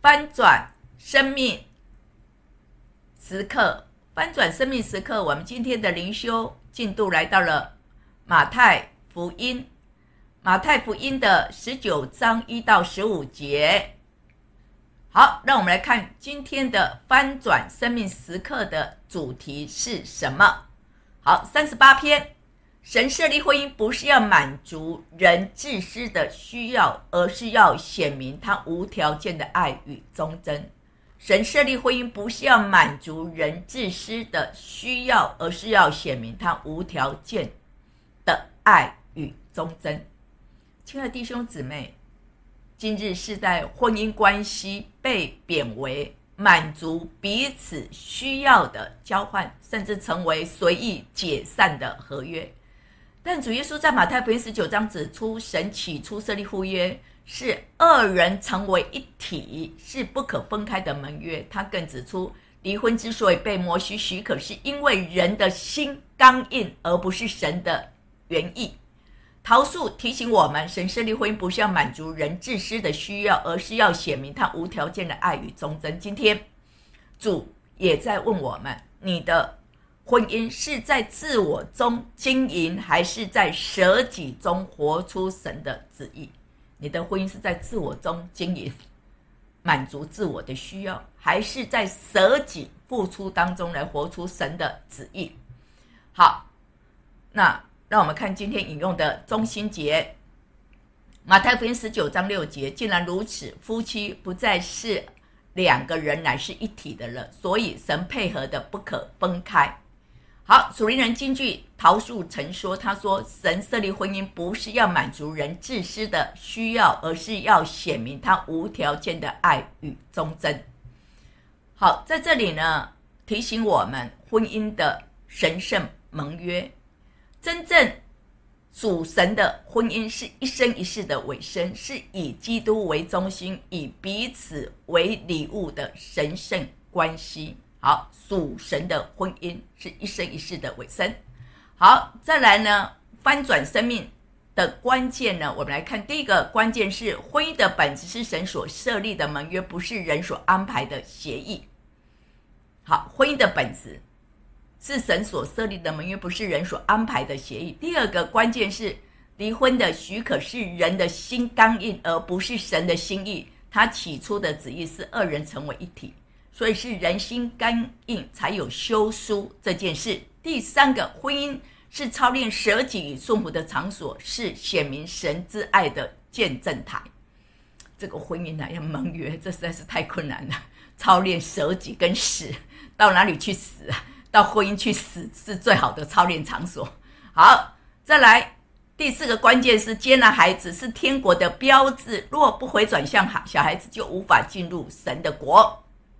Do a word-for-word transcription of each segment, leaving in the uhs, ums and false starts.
翻转生命时刻，翻转生命时刻，我们今天的灵修进度来到了马太福音，马太福音的十九章一到十五节。好，让我们来看今天的翻转生命时刻的主题是什么。好，三十八篇，神设立婚姻不是要满足人自私的需要，而是要显明他无条件的爱与忠贞。神设立婚姻不是要满足人自私的需要，而是要显明他无条件的爱与忠贞。亲爱的弟兄姊妹，今日世代婚姻关系被贬为满足彼此需要的交换，甚至成为随意解散的合约。但主耶稣在马太福音十九章指出，神起初设立婚约是二人成为一体，是不可分开的盟约。他更指出，离婚之所以被摩西许可，是因为人的心刚硬，而不是神的原意。陶素提醒我们，神设立婚姻不是要满足人自私的需要，而是要显明他无条件的爱与忠贞。今天主也在问我们，你的婚姻是在自我中经营，还是在舍己中活出神的旨意？你的婚姻是在自我中经营，满足自我的需要，还是在舍己付出当中来活出神的旨意？好，那让我们看今天引用的中心节，马太福音十九章六节，既然如此，夫妻不再是两个人，乃是一体的了，所以神配合的不可分开。好，属灵人金句陶素曾说，他说神设立婚姻不是要满足人自私的需要，而是要显明他无条件的爱与忠贞。好，在这里呢，提醒我们婚姻的神圣盟约，真正属神的婚姻是一生一世的委身，是以基督为中心，以彼此为礼物的神圣关系。好，属神的婚姻是一生一世的委身。好，再来呢，翻转生命的关键呢，我们来看第一个关键是，婚姻的本质是神所设立的盟约，不是人所安排的协议。好，婚姻的本质是神所设立的盟约，不是人所安排的协议。第二个关键是，离婚的许可是人的心刚硬，而不是神的心意。他起初的旨意是二人成为一体，所以是人心刚硬才有休书这件事。第三个，婚姻是操练舍己与顺服的场所，是显明神之爱的见证台。这个婚姻啊，要盟约，这实在是太困难了。操练舍己跟死，到哪里去死啊？到婚姻去死是最好的操练场所。好，再来第四个关键是，接纳孩子是天国的标志，若不回转向小孩子，就无法进入神的国。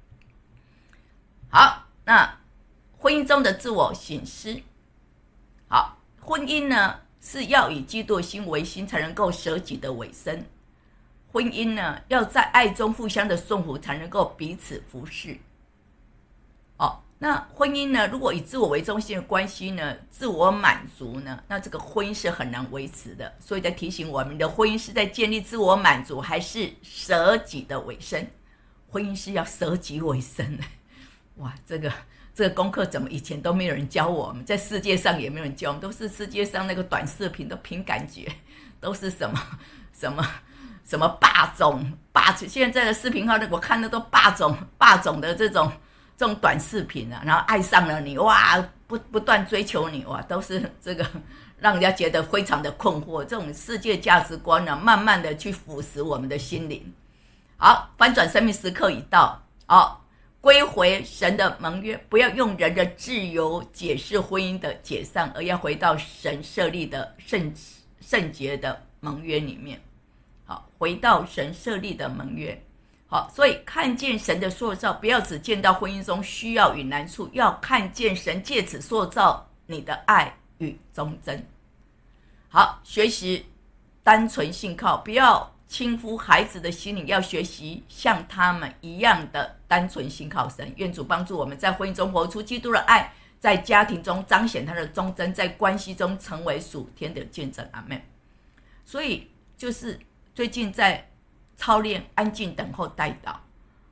好，那婚姻中的自我省思。好，婚姻呢是要以基督心为心，才能够舍己的委身。婚姻呢要在爱中互相的顺服，才能够彼此服侍。哦，那婚姻呢，如果以自我为中心的关系呢，自我满足呢，那这个婚姻是很难维持的。所以在提醒我们，你的婚姻是在建立自我满足，还是舍己的委身？婚姻是要舍己委身的。哇，这个这个功课怎么以前都没有人教我们，在世界上也没有人教我们，都是世界上那个短视频都凭感觉，都是什么什么什么霸总霸现在的视频号，我看的都霸总霸总的这种这种短视频啊，然后爱上了你，哇，不不断追求你，哇，都是这个让人家觉得非常的困惑。这种世界价值观呢，慢慢的去腐蚀我们的心灵。好，翻转生命时刻已到，哦，归回神的盟约，不要用人的自由解释婚姻的解散，而要回到神设立的圣圣洁的盟约里面。好，回到神设立的盟约。好，所以看见神的塑造，不要只见到婚姻中需要与难处，要看见神借此塑造你的爱与忠贞。好，学习单纯信靠，不要轻忽孩子的心灵，要学习像他们一样的单纯信靠神。愿主帮助我们在婚姻中活出基督的爱，在家庭中彰显他的忠贞，在关系中成为属天的见证。阿们。所以就是最近在操练安静等候代祷。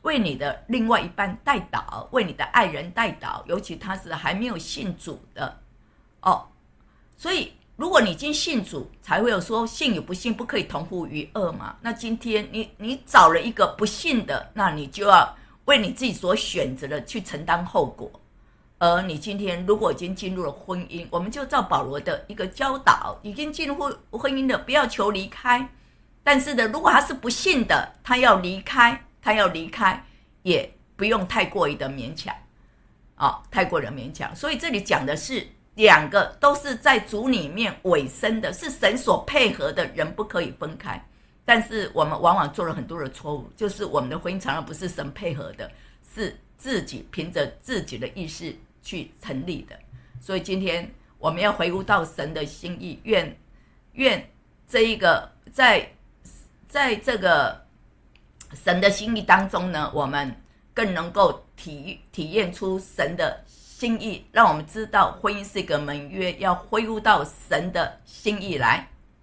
为你的另外一半代祷，为你的爱人代祷，尤其他是还没有信主的哦。所以如果你已经信主，才会有说信与不信不可以同父于恶嘛。那今天你你找了一个不信的，那你就要为你自己所选择的去承担后果。而你今天如果已经进入了婚姻，我们就照保罗的一个教导，已经进入婚姻的，不要求离开。但是呢，如果他是不信的，他要离开，他要离开，也不用太过于的勉强，哦，太过于的勉强。所以这里讲的是两个都是在主里面委身的，是神所配合的人，不可以分开。但是我们往往做了很多的错误，就是我们的婚姻常常不是神配合的，是自己凭着自己的意识去成立的。所以今天我们要回顾到神的心意，愿愿这一个在在这个神的心意当中呢，我们更能够体体验出神的心意，让我们知道婚姻是一个盟约，要恢复到神的心意来。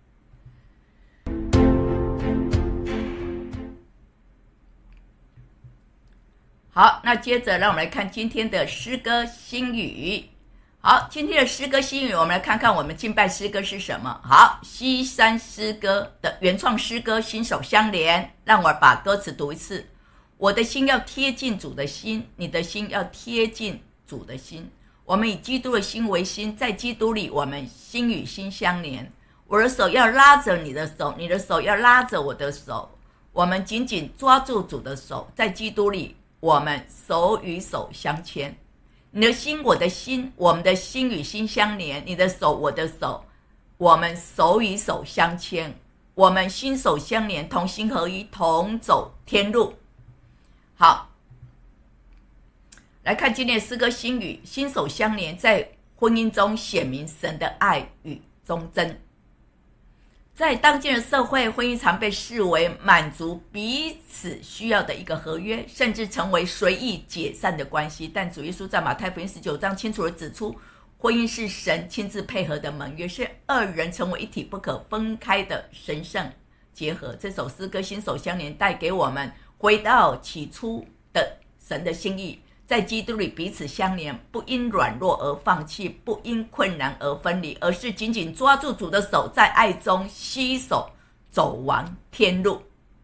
好，那接着让我们来看今天的诗歌新语。好，今天的诗歌新语，我们来看看我们敬拜诗歌是什么。好，西山诗歌的原创诗歌心手相连，让我把歌词读一次。我的心要贴近主的心，你的心要贴近主的心。我们以基督的心为心，在基督里我们心与心相连。我的手要拉着你的手，你的手要拉着我的手，我们紧紧抓住主的手，在基督里我们手与手相牵。你的心我的心，我们的心与心相连，你的手我的手，我们手与手相牵，我们心手相连，同心合一，同走天路。好，来看今天的诗歌新语，心手相连，在婚姻中显明神的爱与忠贞。在当今的社会，婚姻常被视为满足彼此需要的一个合约，甚至成为随意解散的关系。但主耶稣在马太福音十九章清楚地指出，婚姻是神亲自配合的盟约，是二人成为一体不可分开的神圣结合。这首诗歌心手相连，带给我们回到起初的神的心意，在基督里彼此相连，不因软弱而放弃，不因困难而分离，而是紧紧抓住主的手，在爱中携手走完天路。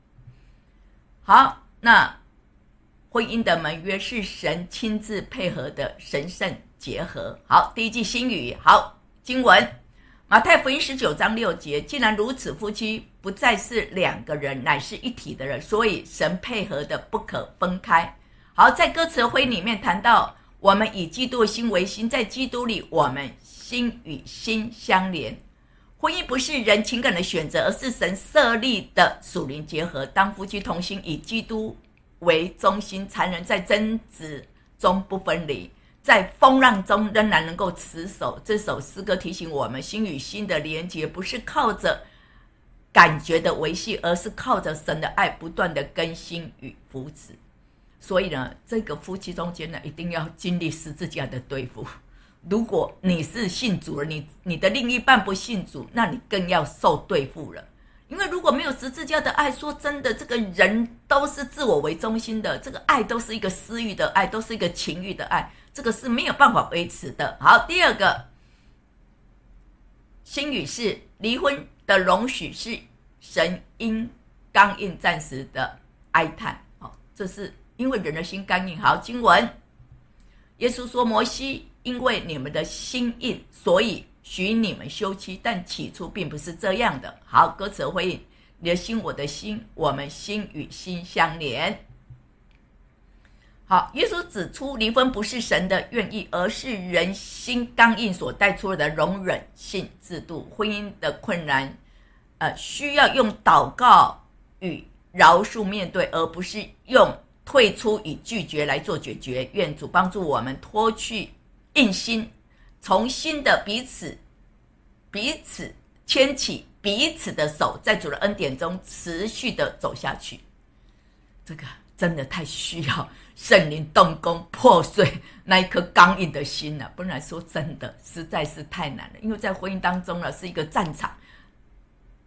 好，那婚姻的盟约是神亲自配合的神圣结合。好，第一句新语。好，经文马太福音十九章六节，既然如此，夫妻不再是两个人，乃是一体的人，所以神配合的不可分开。好，在歌词会里面谈到，我们以基督的心为心，在基督里我们心与心相连。婚姻不是人情感的选择，而是神设立的属灵结合。当夫妻同心，以基督为中心，才能在争执中不分离，在风浪中仍然能够持守。这首诗歌提醒我们，心与心的连结不是靠着感觉的维系，而是靠着神的爱不断的更新与扶持。所以呢，这个夫妻中间呢，一定要经历十字架的对付。如果你是信主了，你你的另一半不信主，那你更要受对付了。因为如果没有十字架的爱，说真的，这个人都是自我为中心的，这个爱都是一个私欲的爱，都是一个情欲的爱，这个是没有办法维持的。好，第二个新语是离婚的容许是神因刚硬暂时的哀叹。好，这是因为人的心刚硬。好，经文耶稣说，摩西因为你们的心硬，所以许你们休妻，但起初并不是这样的。好，歌词回应，你的心我的心，我们心与心相连。好，耶稣指出离婚不是神的愿意，而是人心刚硬所带出的容忍性制度。婚姻的困难呃，需要用祷告与饶恕面对，而不是用退出与拒绝来做解决。愿主帮助我们脱去硬心，从新的彼此彼此牵起彼此的手，在主的恩典中持续的走下去。这个真的太需要圣灵动工破碎那一颗刚硬的心了，不然说真的实在是太难了。因为在婚姻当中呢，是一个战场，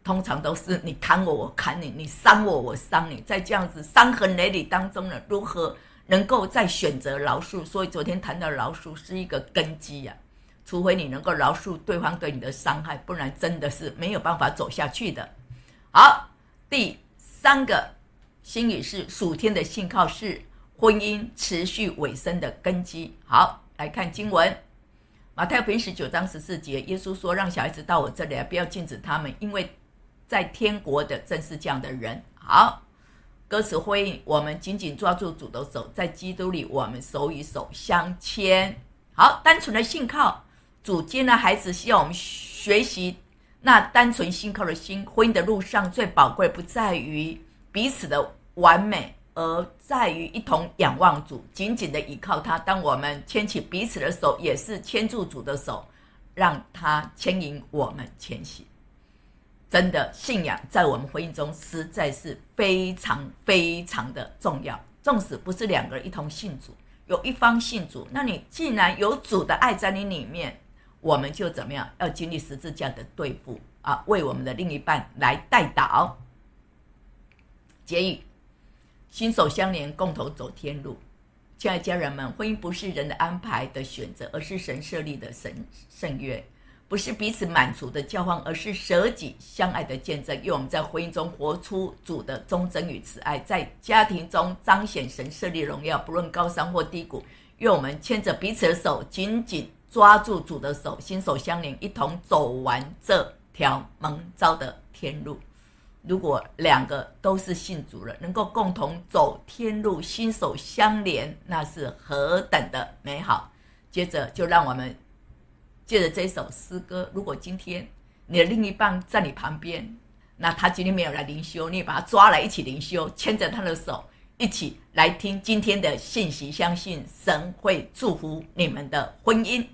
通常都是你砍我，我砍你，你伤我，我伤你，在这样子伤痕累累当中呢，如何能够再选择饶恕？所以昨天谈到饶恕是一个根基啊，除非你能够饶恕对方对你的伤害，不然真的是没有办法走下去的。好，第三个心语是属天的信靠是婚姻持续尾声的根基。好，来看经文，马太福音十九章十四节，耶稣说：“让小孩子到我这里来，不要禁止他们，因为在天国的正是这样的人。”好，歌词回应，我们紧紧抓住主的手，在基督里我们手与手相牵。好，单纯的信靠主接纳孩子，希望我们学习那单纯信靠的心。婚姻的路上最宝贵不在于彼此的完美，而在于一同仰望主，紧紧的依靠他。当我们牵起彼此的手，也是牵住主的手，让他牵引我们前行。真的，信仰在我们婚姻中实在是非常非常的重要。纵使不是两个人一同信主，有一方信主，那你既然有主的爱在你里面，我们就怎么样？要经历十字架的对付啊，为我们的另一半来代祷。结语：心手相连，共同走天路。亲爱的家人们，婚姻不是人的安排的选择，而是神设立的神圣约。不是彼此满足的交换，而是舍己相爱的见证。愿我们在婚姻中活出主的忠贞与慈爱，在家庭中彰显神设立荣耀，不论高山或低谷。愿我们牵着彼此的手，紧紧抓住主的手，心手相连，一同走完这条蒙召的天路。如果两个都是信主了，能够共同走天路，心手相连，那是何等的美好。接着就让我们借着这首诗歌，如果今天你的另一半在你旁边，那他今天没有来灵修，你也把他抓来一起灵修，牵着他的手一起来听今天的信息，相信神会祝福你们的婚姻。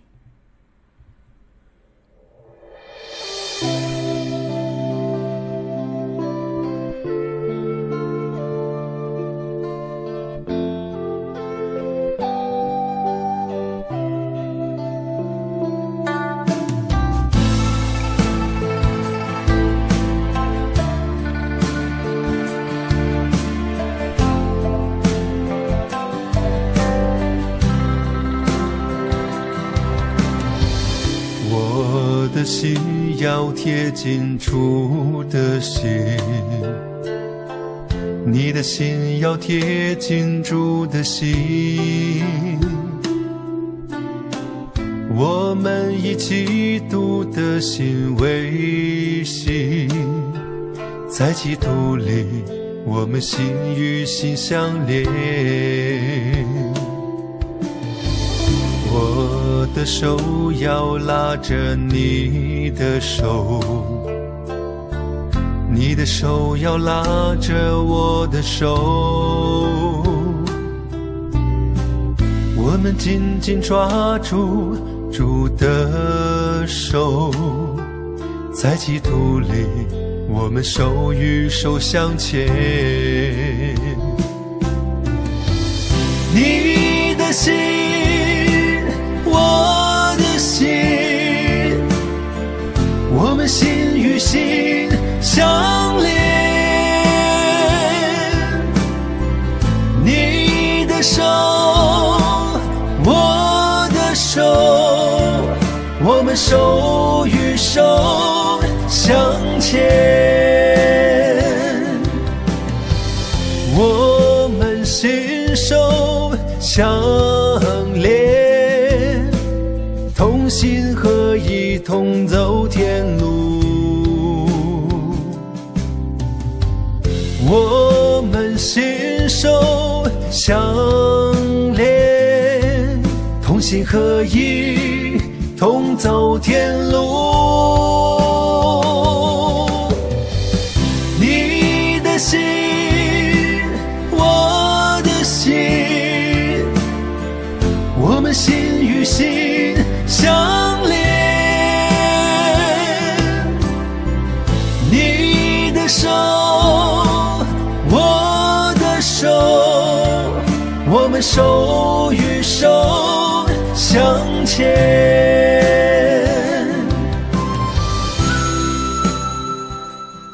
心要贴近主的心，你的心要贴近主的心，我们以基督的心为心，在基督里我们心与心相连。我的手要拉着你的手，你的手要拉着我的手，我们紧紧抓住主的手，在基督里我们手与手相牵。你的心我的心，我们心与心相连。你的手我的手，我们手与手相牵，我们心手相连，同心合一，同走天路。我们心手相连，同心合一，同走天路。你的心我的心，我们心与心相连。你的手我的手，我们手与手相牵。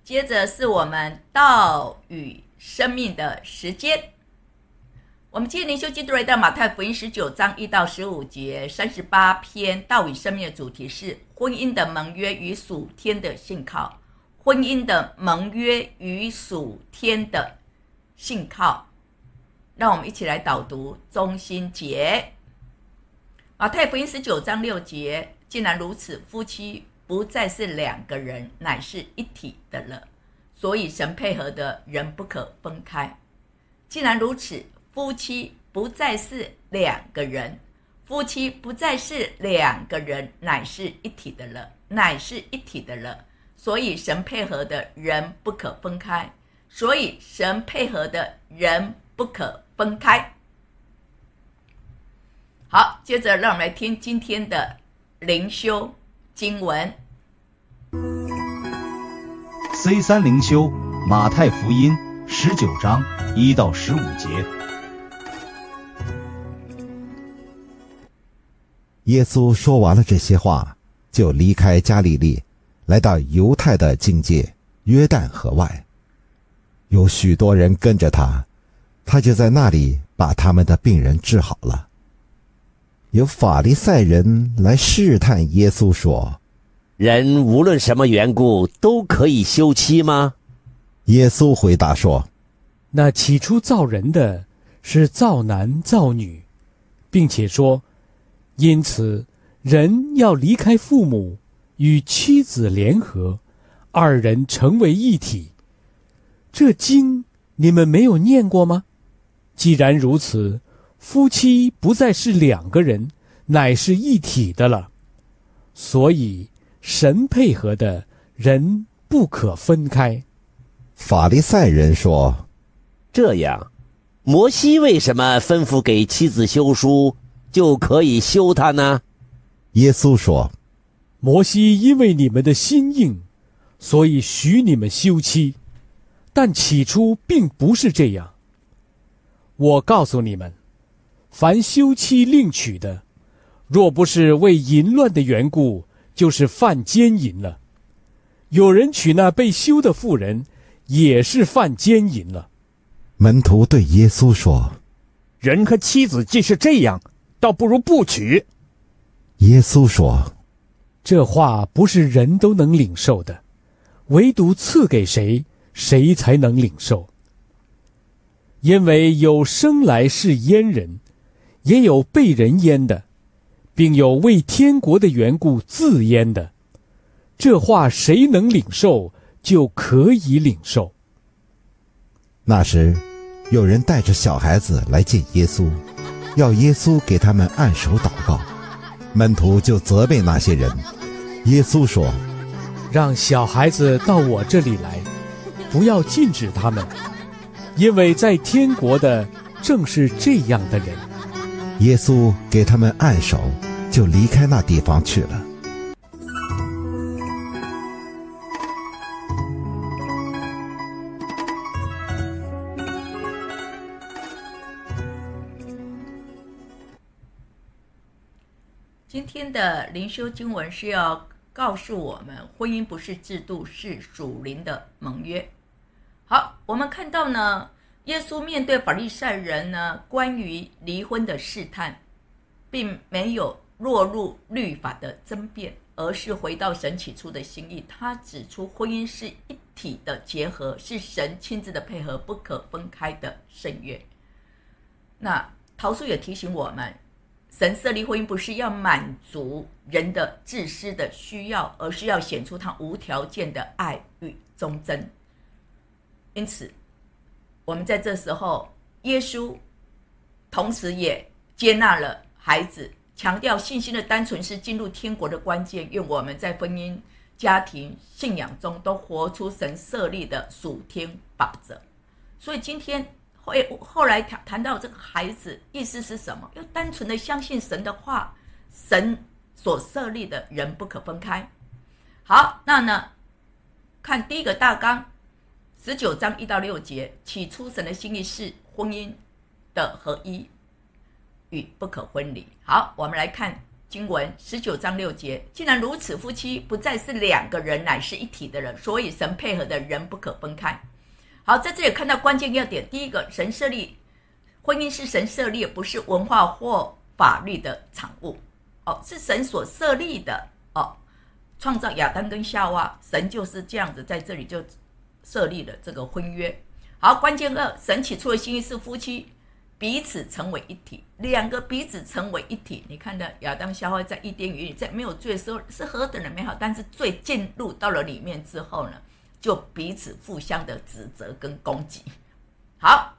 接着是我们道与生命的时间。我们今天灵修基督来到马太福音十九章一到十五节，三十八篇道与生命的主题是婚姻的盟约与属天的信靠。婚姻的盟约与属天的信靠。让我们一起来导读中心节。马太福音十九章六节，既然如此，夫妻不再是两个人，乃是一体的了。所以神配合的人不可分开。既然如此，夫妻不再是两个人，夫妻不再是两个人，乃是一体的了，乃是一体的了。所以神配合的人不可分开，所以神配合的人不可分开。好，接着让我们来听今天的灵修经文。 C 三 灵修马太福音十九章一到十五节。 耶稣说完了这些话，就离开加利利，来到犹太的境界约旦河外。有许多人跟着他，他就在那里把他们的病人治好了。有法利赛人来试探耶稣说： 人无论什么缘故都可以休妻吗？ 耶稣回答说： 那起初造人的是造男造女，并且说，因此人要离开父母，与妻子联合，二人成为一体。这经你们没有念过吗？既然如此，夫妻不再是两个人，乃是一体的了。所以神配合的人不可分开。 法利赛人说： 这样，摩西为什么吩咐给妻子休书，就可以休她呢？ 耶稣说： 摩西因为你们的心硬，所以许你们休妻，但起初并不是这样。我告诉你们，凡休妻另娶的，若不是为淫乱的缘故，就是犯奸淫了。有人娶那被休的妇人，也是犯奸淫了。 门徒对耶稣说： 人和妻子既是这样，倒不如不娶。 耶稣说： 这话不是人都能领受的，唯独赐给谁，谁才能领受。因为有生来是阉人，也有被人阉的，并有为天国的缘故自阉的。这话谁能领受，就可以领受。 那时，有人带着小孩子来见耶稣，要耶稣给他们按手祷告。门徒就责备那些人。耶稣说： 让小孩子到我这里来，不要禁止他们，因为在天国的正是这样的人。 耶稣给他们按手，就离开那地方去了。 今天的灵修经文是要告诉我们，婚姻不是制度，是属灵的盟约。好，我们看到呢，耶稣面对法利赛人呢关于离婚的试探，并没有落入律法的争辩，而是回到神起初的心意。他指出婚姻是一体的结合，是神亲自的配合，不可分开的圣约。那陶叔也提醒我们，神设立婚姻不是要满足人的自私的需要，而是要显出他无条件的爱与忠贞。因此我们在这时候，耶稣同时也接纳了孩子，强调信心的单纯是进入天国的关键。愿我们在婚姻、家庭、信仰中都活出神设立的属天法则。所以今天后来谈到这个孩子，意思是什么？要单纯的相信神的话，神所设立的人不可分开。好，那呢，看第一个大纲，十九章一到六节，起初神的心意是婚姻的合一与不可分离。好，我们来看经文十九章六节，既然如此，夫妻不再是两个人，乃是一体的人，所以神配合的人不可分开。好，在这里看到关键要点，第一个，神设立婚姻是神设立，不是文化或法律的产物，哦，是神所设立的哦。创造亚当跟夏娃，神就是这样子在这里就设立了这个婚约。好，关键二，神起初的心意是夫妻彼此成为一体，两个彼此成为一体。你看到亚当夏娃在伊甸园里，在没有罪的时候是何等的美好，但是罪进入到了里面之后呢，就彼此互相的指责跟攻击。好，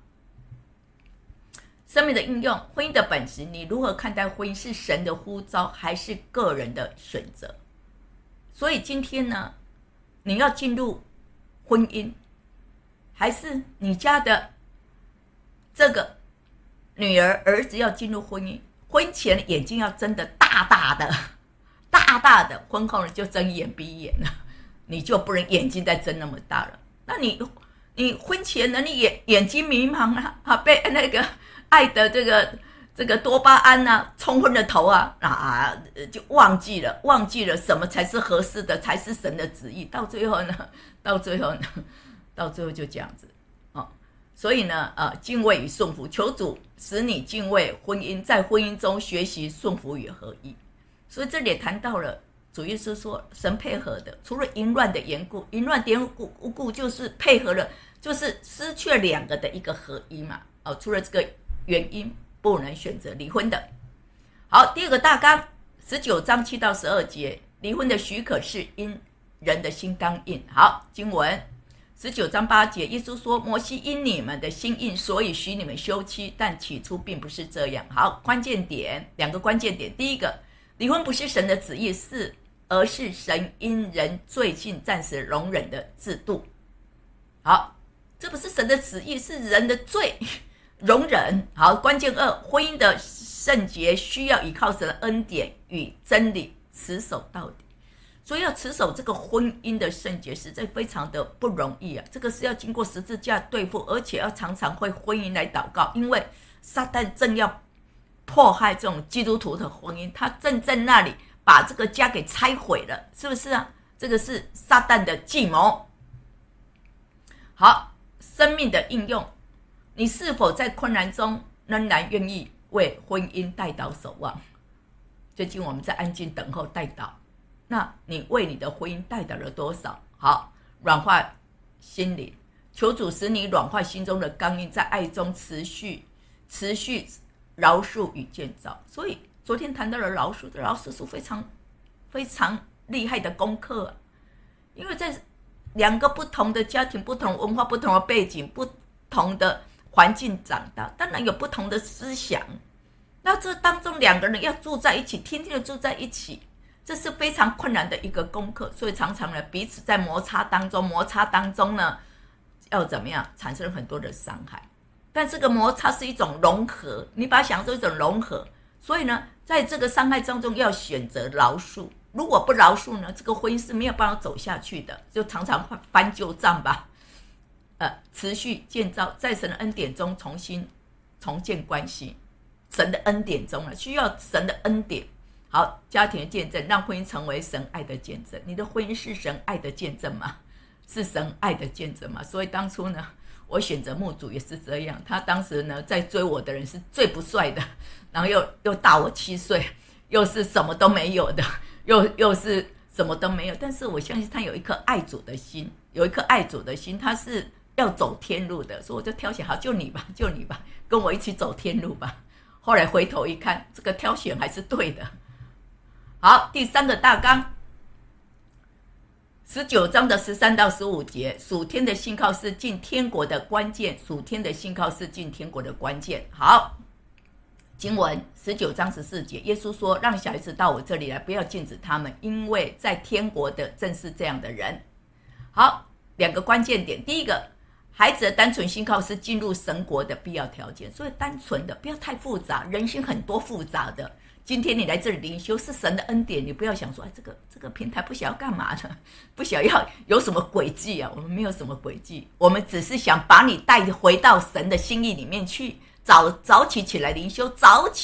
生命的应用，婚姻的本质，你如何看待婚姻？是神的呼召还是个人的选择？所以今天呢，你要进入婚姻，还是你家的这个女儿儿子要进入婚姻？婚前眼睛要睁得大大的大大的，婚后呢就睁一眼闭一眼了，你就不能眼睛再睁那么大了。那你你婚前呢，你眼眼睛迷茫啊，啊被那个爱的这个这个多巴胺啊冲昏了头啊啊，就忘记了忘记了什么才是合适的，才是神的旨意。到最后呢，到最后呢，到最后就这样子哦。所以呢，呃，敬畏与顺服，求主使你敬畏婚姻，在婚姻中学习顺服与合一。所以这里也谈到了。主耶稣说，神配合的，除了淫乱的缘故，淫乱的缘故就是配合了，就是失去了两个的一个合一嘛。哦，除了这个原因，不能选择离婚的。好，第二个大纲，十九章七到十二节，离婚的许可是因人的心刚硬。好，经文十九章八节，耶稣说，摩西因你们的心硬，所以许你们休妻，但起初并不是这样。好，关键点，两个关键点，第一个，离婚不是神的旨意，是而是神因人罪性暂时容忍的制度。好，这不是神的旨意，是人的罪容忍。好，关键二，婚姻的圣洁需要依靠神的恩典与真理持守到底。所以要持守这个婚姻的圣洁，实在非常的不容易啊！这个是要经过十字架对付，而且要常常为婚姻来祷告，因为撒旦正要迫害这种基督徒的婚姻，他正在那里把这个家给拆毁了，是不是啊？这个是撒旦的计谋。好，生命的应用，你是否在困难中仍然愿意为婚姻代祷守望？最近我们在安静等候代祷，那你为你的婚姻代祷了多少？好，软化心灵，求主使你软化心中的刚硬，在爱中持续持续饶恕与建造。所以昨天谈到了饶恕，这饶恕是非常非常厉害的功课啊！因为在两个不同的家庭、不同文化、不同的背景、不同的环境长大，当然有不同的思想。那这当中两个人要住在一起，天天的住在一起，这是非常困难的一个功课。所以常常呢，彼此在摩擦当中，摩擦当中呢，要怎么样产生很多的伤害。但这个摩擦是一种融合，你把它想成一种融合。所以呢，在这个伤害当中要选择饶恕。如果不饶恕呢，这个婚姻是没有办法走下去的，就常常翻旧账吧。呃，持续建造，在神的恩典中重新重建关系。神的恩典中了，需要神的恩典。好，家庭的见证，让婚姻成为神爱的见证。你的婚姻是神爱的见证吗？是神爱的见证吗？所以当初呢，我选择牧主也是这样。他当时呢，在追我的人是最不帅的，然后又又大我七岁，又是什么都没有的，又又是什么都没有。但是我相信他有一颗爱主的心，有一颗爱主的心，他是要走天路的。所以我就挑选，好，就你吧，就你吧，跟我一起走天路吧。后来回头一看，这个挑选还是对的。好，第三个大纲，十九章的十三到十五节，属天的信靠是进天国的关键，属天的信靠是进天国的关键。好，经文十九章十四节，耶稣说，让小孩子到我这里来，不要禁止他们，因为在天国的正是这样的人。好，两个关键点，第一个，孩子的单纯信靠是进入神国的必要条件。所以单纯的，不要太复杂，人心很多复杂的。今天你来这里灵修是神的恩典，你不要想说，哎，这个这个平台不想要干嘛的，不想要有什么轨迹啊，我们没有什么轨迹，我们只是想把你带回到神的心意里面去，早早起起来灵修，早起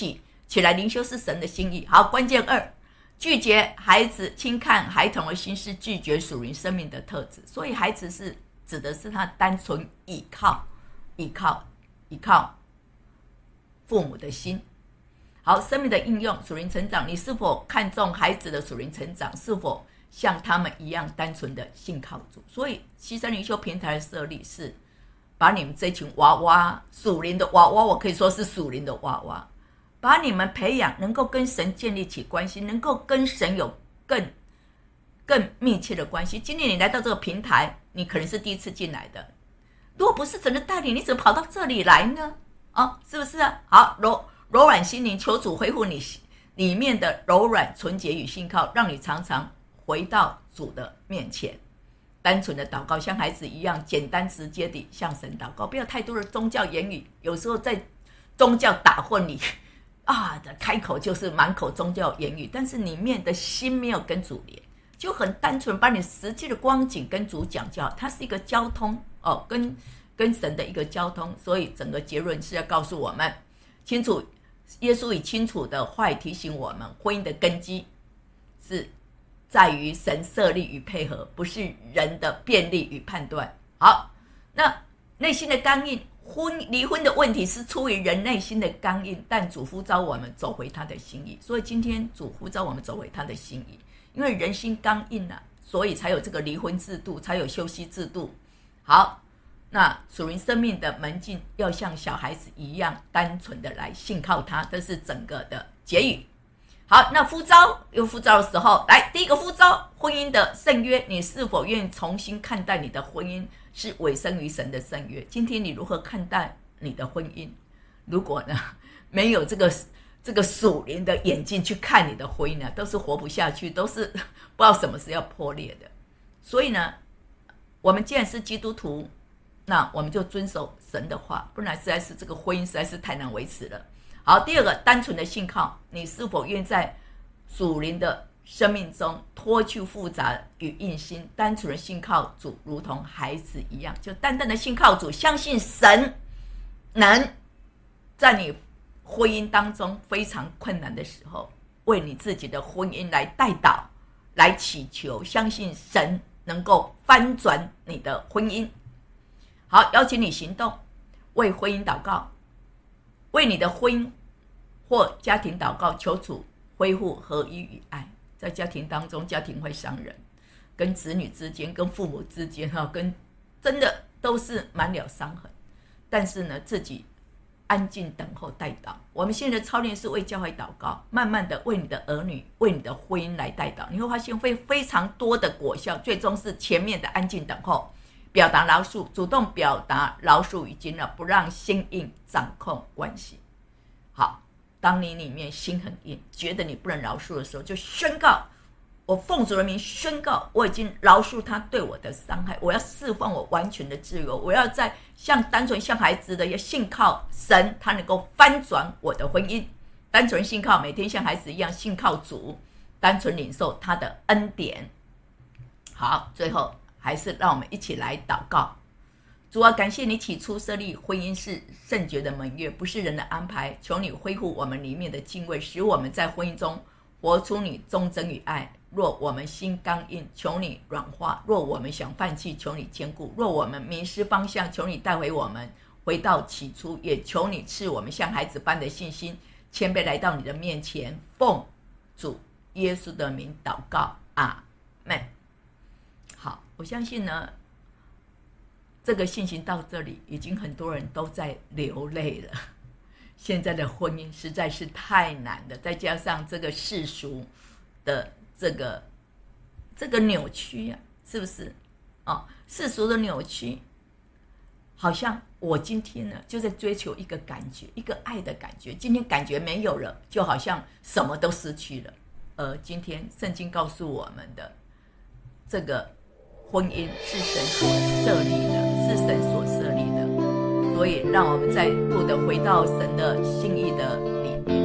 起来灵修是神的心意。好，关键二，拒绝孩子轻看孩童的心是拒绝属灵生命的特质。所以孩子是指的是他单纯倚靠倚靠依靠父母的心。好，生命的应用，属灵成长，你是否看重孩子的属灵成长？是否像他们一样单纯的信靠主？所以西山灵修平台的设立是把你们这群娃娃，属灵的娃娃，我可以说是属灵的娃娃，把你们培养能够跟神建立起关系，能够跟神有更更密切的关系。今天你来到这个平台，你可能是第一次进来的，如果不是神的带领，你怎么跑到这里来呢？哦，是不是啊？好，柔柔软心灵，求主恢复你里面的柔软、纯洁与信靠，让你常常回到主的面前，单纯的祷告，像孩子一样简单直接地向神祷告，不要太多的宗教言语。有时候在宗教打混里啊，开口就是满口宗教言语，但是里面的心没有跟主连，就很单纯把你实际的光景跟主讲就好。它是一个交通哦，跟跟神的一个交通。所以整个结论是要告诉我们清楚，耶稣以清楚的话语提醒我们，婚姻的根基是在于神设立与配合，不是人的便利与判断。好，那内心的刚硬，婚离婚的问题是出于人内心的刚硬，但主呼召我们走回他的心意。所以今天主呼召我们走回他的心意，因为人心刚硬啊，所以才有这个离婚制度，才有休息制度。好，那属灵生命的门径要像小孩子一样单纯的来信靠他，这是整个的结语。好，那呼召有呼召的时候，来第一个呼召，婚姻的圣约，你是否愿意重新看待你的婚姻是委身于神的圣约？今天你如何看待你的婚姻？如果呢没有这个这个属灵的眼睛去看你的婚姻呢，都是活不下去，都是不知道什么时要破裂的。所以呢，我们既然是基督徒，那我们就遵守神的话，不然实在是这个婚姻实在是太难维持了。好，第二个，单纯的信靠，你是否愿意在属灵的生命中脱去复杂与硬心，单纯的信靠主，如同孩子一样，就单单的信靠主，相信神能在你婚姻当中非常困难的时候，为你自己的婚姻来代祷，来祈求，相信神能够翻转你的婚姻。好，邀请你行动，为婚姻祷告，为你的婚姻或家庭祷告，求主恢复合一与爱。在家庭当中，家庭会伤人，跟子女之间，跟父母之间，跟真的都是满了伤痕。但是呢，自己安静等候代祷。我们现在的操练是为教会祷告，慢慢的为你的儿女，为你的婚姻来代祷，你会发现会非常多的果效。最终是前面的安静等候，表达饶恕，主动表达饶恕已经了，不让心硬掌控关系。好，当你里面心很硬，觉得你不能饶恕的时候，就宣告，我奉主的名宣告，我已经饶恕他对我的伤害，我要释放我完全的自由，我要在像单纯像孩子的也信靠神，他能够翻转我的婚姻。单纯信靠，每天像孩子一样信靠主，单纯领受他的恩典。好，最后还是让我们一起来祷告。主啊，感谢你起初设立婚姻是圣洁的盟约，不是人的安排。求你恢复我们里面的敬畏，使我们在婚姻中活出你忠贞与爱。若我们心刚硬，求你软化；若我们想放弃，求你坚固；若我们迷失方向，求你带回我们回到起初。也求你赐我们像孩子般的信心，谦卑来到你的面前，奉主耶稣的名祷告，阿们。好，我相信呢，这个信息到这里，已经很多人都在流泪了。现在的婚姻实在是太难了，再加上这个世俗的这个这个扭曲啊，是不是？哦，世俗的扭曲，好像我今天呢就在追求一个感觉，一个爱的感觉。今天感觉没有了，就好像什么都失去了。而今天圣经告诉我们的，这个婚姻是神所设立的，是神所设立的。所以让我们再度的回到神的心意的里面。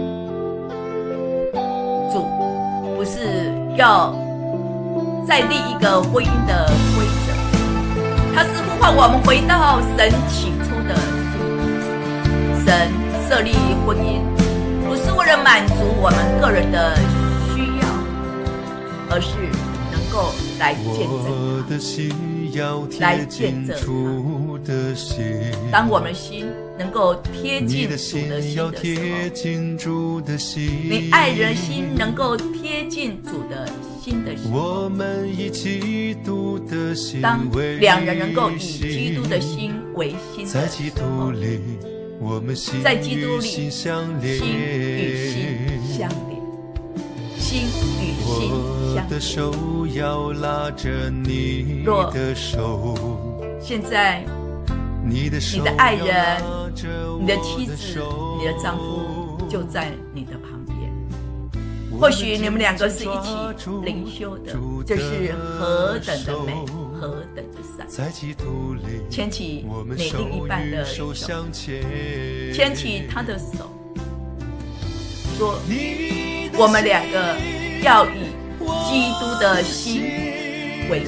主不是要再立一个婚姻的规则，他是呼唤我们回到神起初的心意。神设立婚姻不是为了是满足我们个人的需要，而是能够来见证他，来见证他。当我们心能够贴近主的心的时候，你爱人的心能够贴近主的心的时候，当两人能够以基督的心为心的时候，在基督里，心与心相连，心与心相连。若现在你的爱人、你的妻子、你的丈夫就在你的旁边，或许你们两个是一起灵修的，这是何等的美，何等的善。牵起你另一半的手，牵起他的手，说我们两个要以基督的心为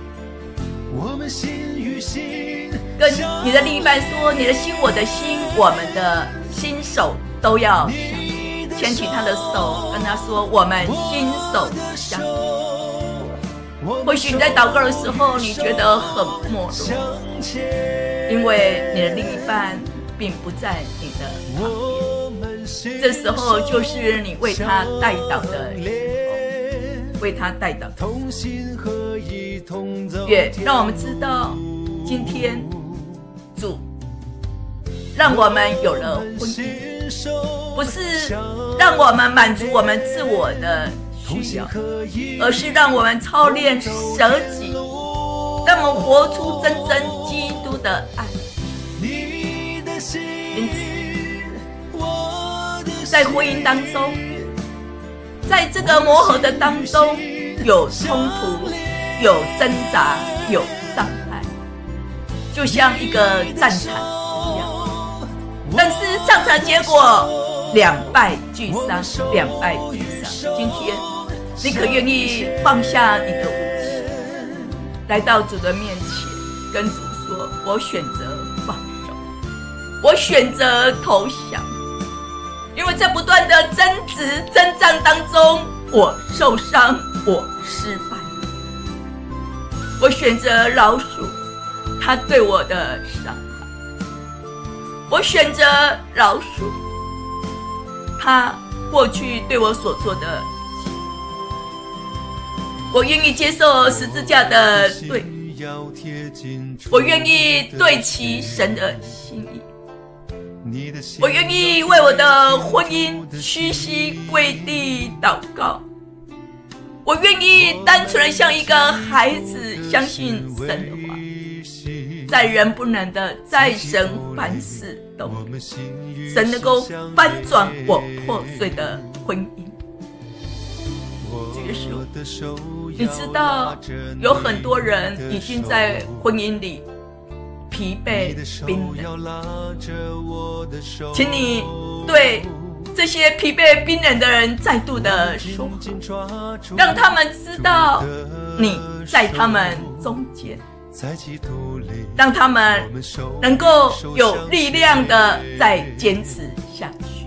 心，跟你的另一半说，你的心我的心，我们的心手都要相牵起他的手，跟他说我们心手相连。或许你在祷告的时候你觉得很懦弱，因为你的另一半并不在你的旁边，这时候就是你为他代祷的时候，为他代祷的时候。也让我们知道，今天主让我们有了婚姻，不是让我们满足我们自我的需要，而是让我们操练舍己，让我们活出真正基督的爱。因此在婚姻当中，在这个磨合的当中，有冲突，有挣扎，有伤害，就像一个战场一样。但是战场结果两败俱伤，两败俱伤。今天你可愿意放下你的武器，来到主的面前，跟主说，我选择放手，我选择投降，因为在不断的争执征战当中，我受伤，我失败。我选择饶恕他对我的伤害，我选择饶恕他过去对我所做的一切，我愿意接受十字架的对付，我愿意对齐神的心意，我愿意为我的婚姻屈膝跪地祷告，我愿意单纯的像一个孩子相信神的话，在人不能的，在神凡事都能，神能够翻转我破碎的婚姻。耶稣，你知道有很多人已经在婚姻里疲惫冰冷，请你对这些疲惫冰冷的人再度的说话，让他们知道你在他们中间，让他们能够有力量的再坚持下去。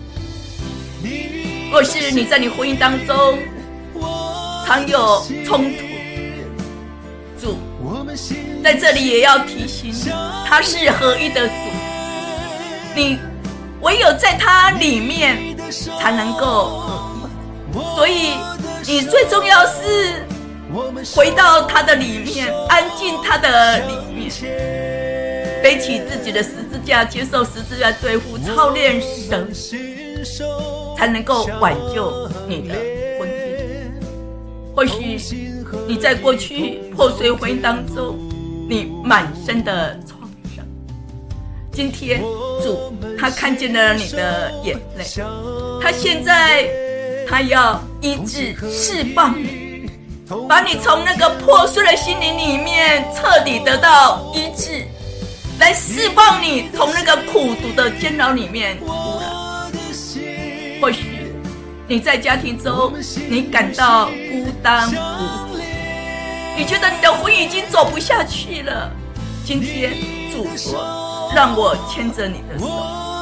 若是你在你婚姻当中常有冲突，主在这里也要提醒你，他是合一的主，你唯有在他里面才能够合一，所以你最重要是回到他的里面，安进他的里面，背起自己的十字架，接受十字架对付，操练神，才能够挽救你的婚姻。或许你在过去破碎婚姻当中，你满身的创伤，今天主他看见了你的眼泪，他现在他要医治释放你，把你从那个破碎的心灵里面彻底得到医治，来释放你从那个苦毒的监牢里面出来。或许你在家庭中你感到孤单无助，你觉得你的婚姻已经走不下去了，今天主说，让我牵着你的手，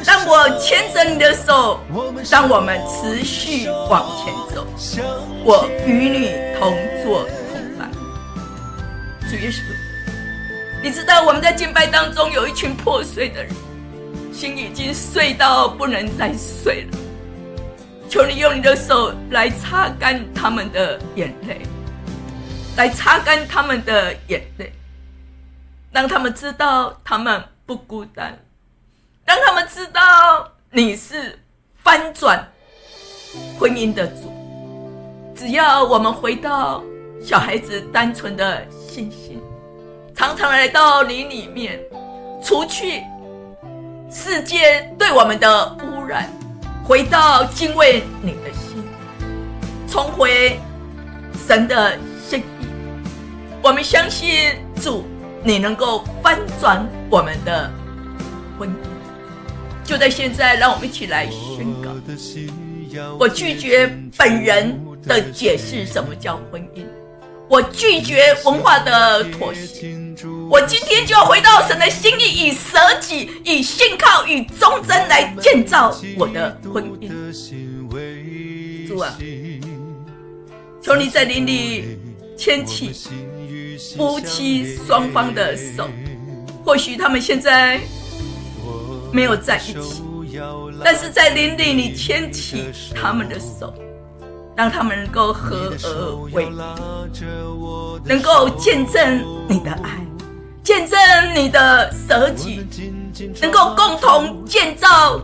让我牵着你的手，让我们持续往前走。我与你同坐同伴。主耶稣，你知道我们在敬拜当中有一群破碎的人，心已经碎到不能再碎了。求你用你的手来擦干他们的眼泪，来擦干他们的眼泪，让他们知道他们不孤单，让他们知道你是翻转婚姻的主。只要我们回到小孩子单纯的信心，常常来到你里面，除去世界对我们的污染，回到敬畏你的心，重回神的心意。我们相信主，你能够翻转我们的婚姻。就在现在，让我们一起来宣告：我拒绝本人的解释什么叫婚姻，我拒绝文化的妥协。我今天就要回到神的心意，以舍己、以信靠与忠贞来建造我的婚姻。主啊，求你在灵里牵起夫妻双方的手，或许他们现在没有在一起，但是在灵里你牵起他们的手，让他们能够合而为一，能够见证你的爱，见证你的舍己，能够共同建造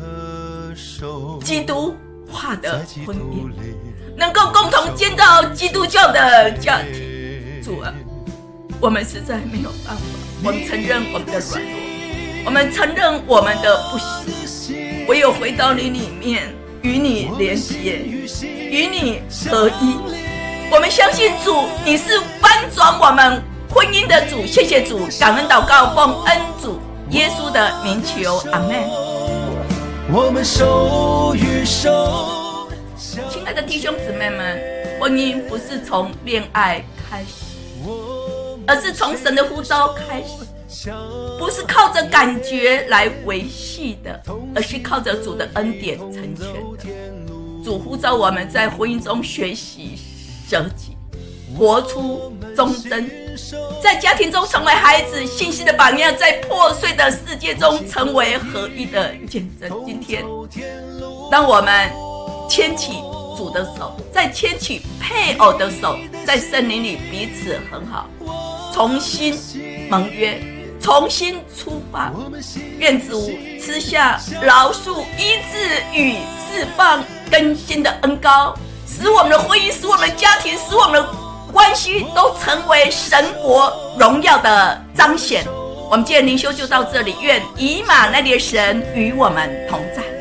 基督化的婚姻，能够共同建造基督教的家庭。主啊，我们实在没有办法，我们承认我们的软弱，我们承认我们的不行，唯有回到你里面，与你连结，与你合一。我们相信主，你是翻转我们婚姻的主。谢谢主，感恩祷告，奉恩主耶稣的名求，阿们。 我们手与手。 亲爱的弟兄姊妹们，婚姻不是从恋爱开始，而是从神的呼召开始，不是靠着感觉来维系的，而是靠着主的恩典成全的。主呼召我们在婚姻中学习舍己，活出忠贞，在家庭中成为孩子信心的榜样，在破碎的世界中成为合一的见证。今天让我们牵起主的手，再牵起配偶的手，在圣灵里彼此和好，重新盟约，重新出发。愿主赐下饶恕、医治与释放更新的恩膏，使我们的婚姻，使我们的家庭，使我们的关系都成为神国荣耀的彰显。我们今天灵修就到这里，愿以马内利的神与我们同在。